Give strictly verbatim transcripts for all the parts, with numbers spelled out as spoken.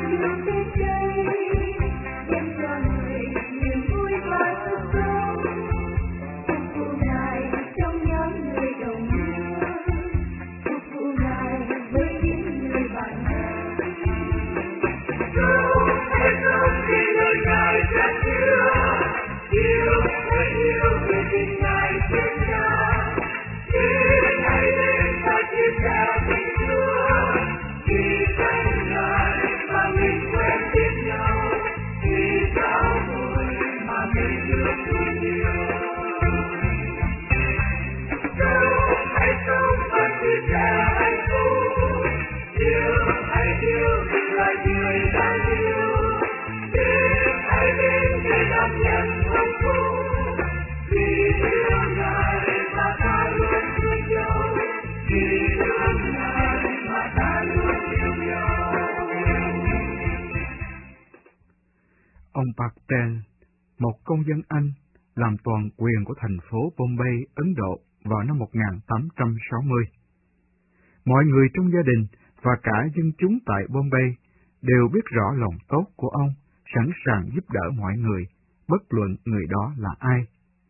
Ông Patel, một công dân Anh, làm toàn quyền của thành phố Bombay, Ấn Độ vào năm một nghìn tám trăm sáu mươi. Mọi người trong gia đình và cả dân chúng tại Bombay đều biết rõ lòng tốt của ông, sẵn sàng giúp đỡ mọi người, bất luận người đó là ai.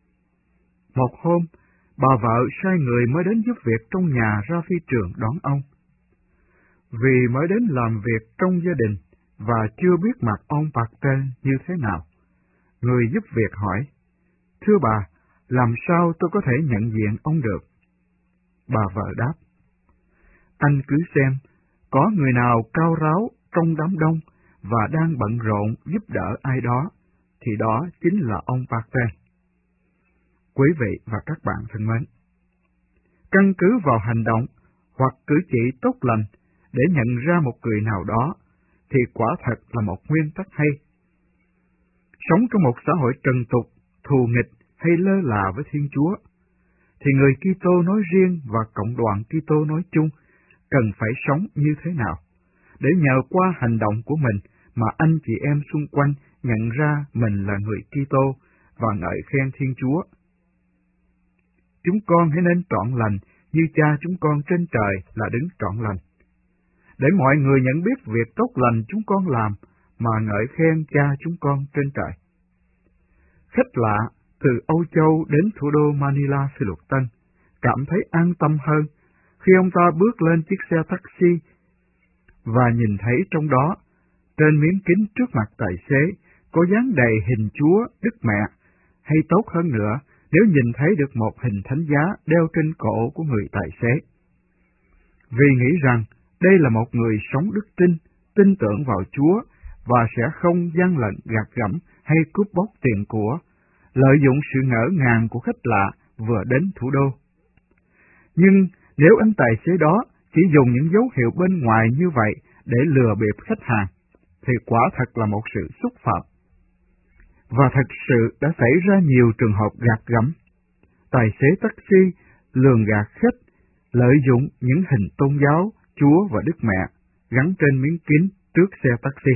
Một hôm, bà vợ sai người mới đến giúp việc trong nhà ra phi trường đón ông. Vì mới đến làm việc trong gia đình và chưa biết mặt ông Patel như thế nào, người giúp việc hỏi, "Thưa bà, làm sao tôi có thể nhận diện ông được?" Bà vợ đáp, "Anh cứ xem, có người nào cao ráo trong đám đông và đang bận rộn giúp đỡ ai đó, thì đó chính là ông Patel." Quý vị và các bạn thân mến, căn cứ vào hành động hoặc cử chỉ tốt lành để nhận ra một người nào đó thì quả thật là một nguyên tắc hay. Sống trong một xã hội trần tục, thù nghịch hay lơ là với Thiên Chúa, thì người Kitô nói riêng và cộng đoàn Kitô nói chung cần phải sống như thế nào, để nhờ qua hành động của mình mà anh chị em xung quanh nhận ra mình là người Kitô và ngợi khen Thiên Chúa. Chúng con hãy nên trọn lành như Cha chúng con trên trời là đứng trọn lành, để mọi người nhận biết việc tốt lành chúng con làm mà ngợi khen Cha chúng con trên trời. Khách lạ từ Âu Châu đến thủ đô Manila, Philippines cảm thấy an tâm hơn khi ông ta bước lên chiếc xe taxi và nhìn thấy trong đó, trên miếng kính trước mặt tài xế, có dán đầy hình Chúa, Đức Mẹ, hay tốt hơn nữa, nếu nhìn thấy được một hình thánh giá đeo trên cổ của người tài xế. Vì nghĩ rằng đây là một người sống đức tin, tin tưởng vào Chúa và sẽ không gian lận gạt gẫm hay cướp bóc tiền của, lợi dụng sự ngỡ ngàng của khách lạ vừa đến thủ đô. Nhưng nếu anh tài xế đó chỉ dùng những dấu hiệu bên ngoài như vậy để lừa bịp khách hàng, thì quả thật là một sự xúc phạm. Và thật sự đã xảy ra nhiều trường hợp gạt gẫm. Tài xế taxi lường gạt khách, lợi dụng những hình tôn giáo, Chúa và Đức Mẹ gắn trên miếng kính trước xe taxi.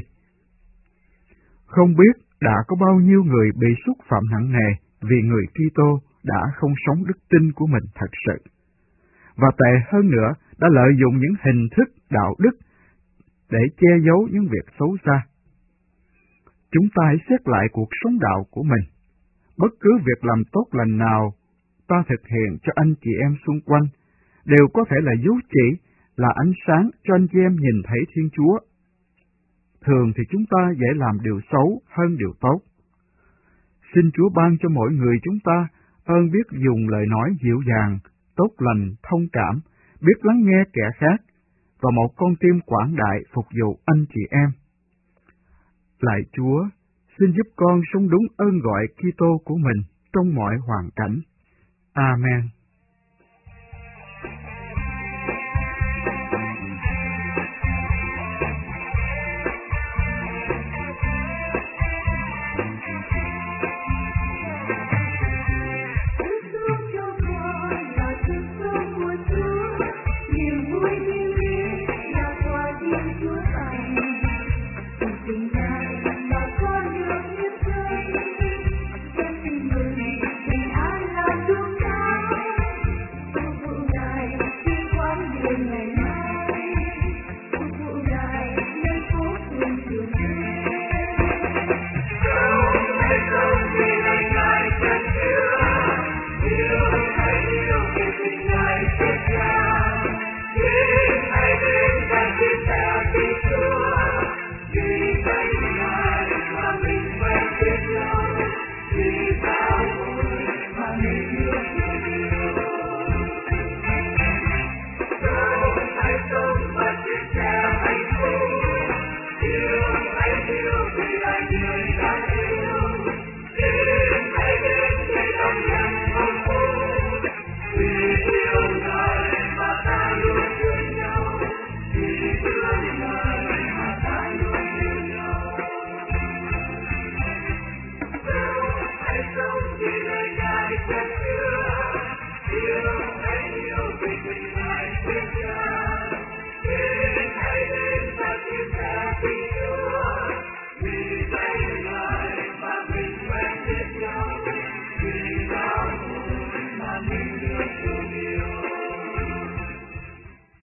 Không biết đã có bao nhiêu người bị xúc phạm nặng nề vì người Kitô đã không sống đức tin của mình thật sự. Và tệ hơn nữa, đã lợi dụng những hình thức đạo đức để che giấu những việc xấu xa. Chúng ta hãy xét lại cuộc sống đạo của mình. Bất cứ việc làm tốt lành nào ta thực hiện cho anh chị em xung quanh đều có thể là dấu chỉ, là ánh sáng cho anh chị em nhìn thấy Thiên Chúa. Thường thì chúng ta dễ làm điều xấu hơn điều tốt. Xin Chúa ban cho mỗi người chúng ta ơn biết dùng lời nói dịu dàng, tốt lành, thông cảm, biết lắng nghe kẻ khác, và một con tim quảng đại phục vụ anh chị em. Lạy Chúa, xin giúp con sống đúng ơn gọi Kitô của mình trong mọi hoàn cảnh. Amen. Hãy subscribe cho kênh Ghiền Mì Gõ để không bỏ lỡ Hãy subscribe cho kênh Ghiền Mì Gõ để không bỏ lỡ những video hấp dẫn.